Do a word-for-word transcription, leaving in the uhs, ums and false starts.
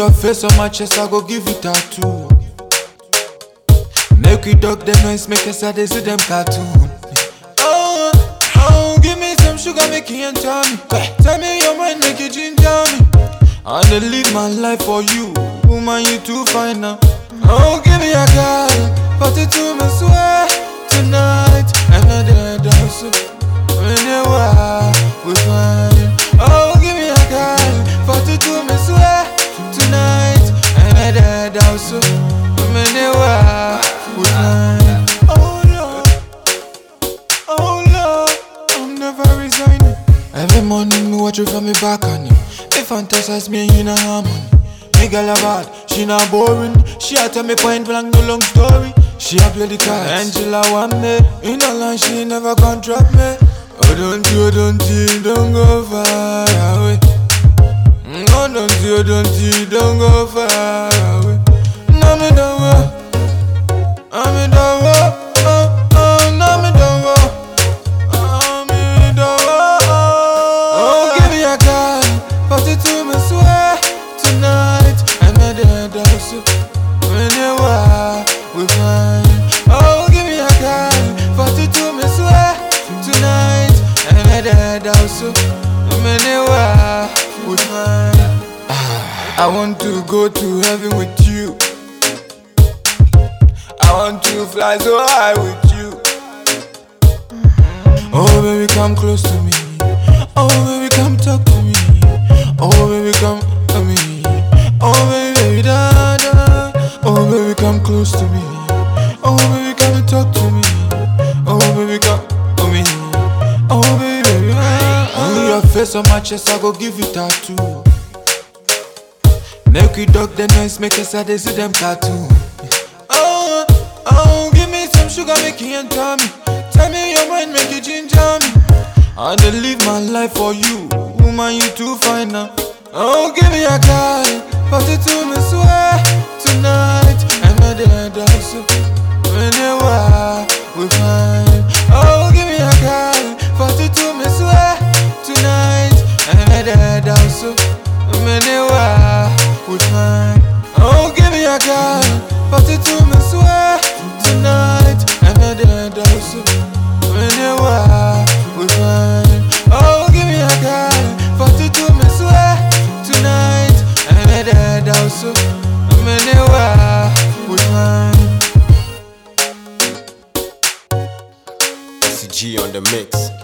your face on my chest, I go give you tattoo. Make we duck them noise, make us sad, they see them cartoon. Oh, oh, give me some sugar, make you enter me. Tell me your mind, make you ginger me. I dey live my life for you, woman, you too fine now. Oh, give me a girl, put it to me, swear, tonight. I'm not there, dance, when you are, we fine. Oh, give me a girl, put it to me, swear, tonight. I'm not there, dance, when you are, we fine. Oh Lord, oh Lord, I'm never resigning. Every morning me watch you from me back on you. Me fantasize me in a harmony. Me girl a bad, she not boring. She a tell me point blank, no long story. She a play the cards, Angela want me. In a line she never can drop me. Oh don't you, don't you, don't go far away. No don't you, don't you, don't go far away. No me don't go. I'm in the world, oh, oh, no me don't go. I'm in the world. Oh, give me a gun, put it to me, swear, tonight. I'm at the dance, when you are, we fine. Oh, give me a gun, put it to me, swear, tonight. I'm at the dance, when you are, we fine. I want to go to heaven with you. I want to fly so high with you. Oh baby, come close to me. Oh baby, come talk to me. Oh baby, come to me. Oh baby, baby, da da. Oh baby, come close to me. Oh baby, come and talk to me. Oh baby, come to me. Oh baby, baby, ah, ah. Your face on my chest, I go give you tattoo. Make we duck the noise, make us sad, they see them cartoon. Oh, oh, give me some sugar, make you enter me. Tell me your mind, make you ginger me. I dey live my life for you, woman, you too fine now. Oh, give me a girl, put it to me, swear, tonight. I'm not there, dance, when you are, we fine. Oh, give me a girl, put it to me, swear, tonight. I'm not there, dance, when you are, we fine. Oh, give me a girl, put it to me, swear, tonight. I'm not there, dance, when you are, we fine. Oh, give me a girl, put it to me, swear, tonight. I'm not there, dance, when you are, we fine. C G on the mix.